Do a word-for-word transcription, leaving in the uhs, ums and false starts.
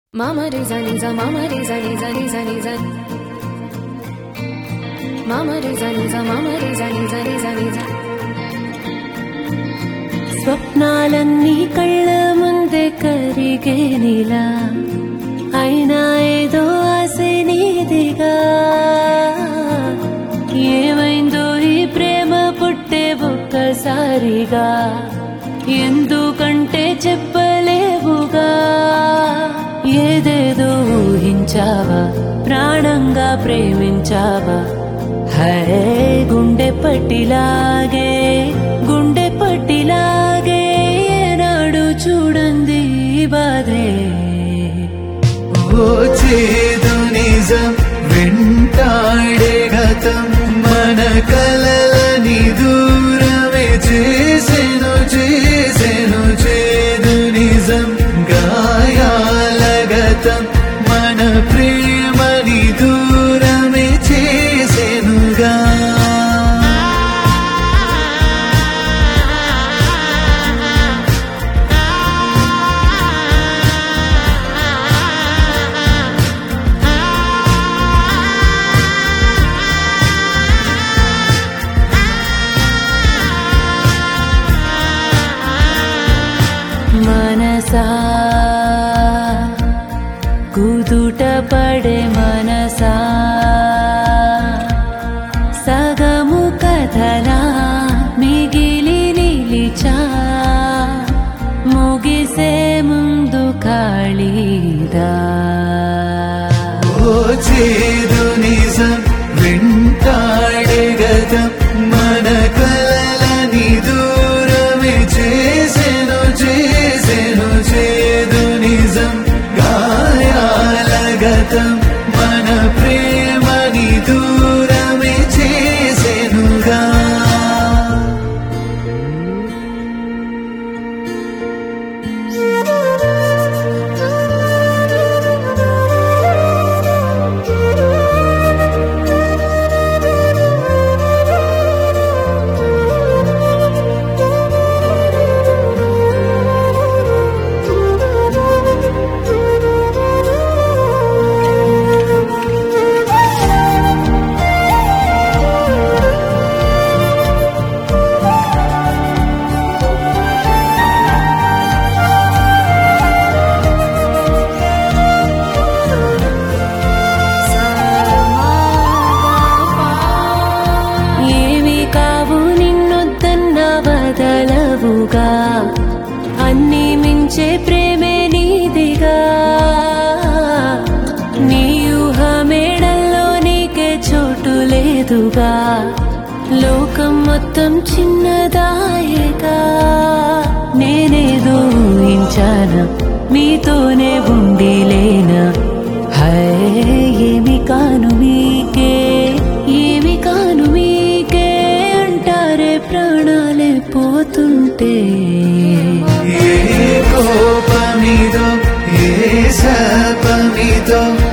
Mama re za ni za mama re za ni za ni za ni za Mama re za ni za mama re za ni za ni za ni za స్వప్నాలన్నీ కళ్ళ ముందే కరిగేనిలా అయినా ఏదో ఆశే నీదిగా ఏమైందో ఈ ప్రేమ పుట్టే ఒక్కసారిగా ఎందుకంటే చెప్పలేవుగా ఏదేదో ఊహించావా ప్రాణంగా ప్రేమించావా హే గుండె పట్టిలాగే గుండె పట్టిలాగే నాడు చూడండి బాధే ఓ చేదు నిజం వెంటాడే గతం మన కలలని దూరమే చేసెను చేసెను చేదు నిజం గాయాల గతం మన ప్రేమని దూరమే చేసెనుగా మనసా కుదుట పడే మనసా సగము కథలా మిగిలి నిలిచా ముగిసే ముందు ఖాళీదా ఓ చేదు నిజం వెంటాడే గతం మన కలలని దూరమే చేసెను చేసెను చేదు నిజం గాయాల గతం మన ప్రేమని దూరమే చేసెనుగా బదలవుగా అన్నీ మించే ప్రేమే నీదిగా నీ ఊహ మేడల్లో నీకే చోటు లేదుగా లోకం మొత్తం చిన్నదాయేగా నేనేదో ఊహించానా మీతోనే ఉండిలేనా హై ఏమి కాను మీకే ఏమి కాను మీకే అంటారే ప్రాణాలే పోతుంటే ఏ కోపమిదో ఏ శాపమిదో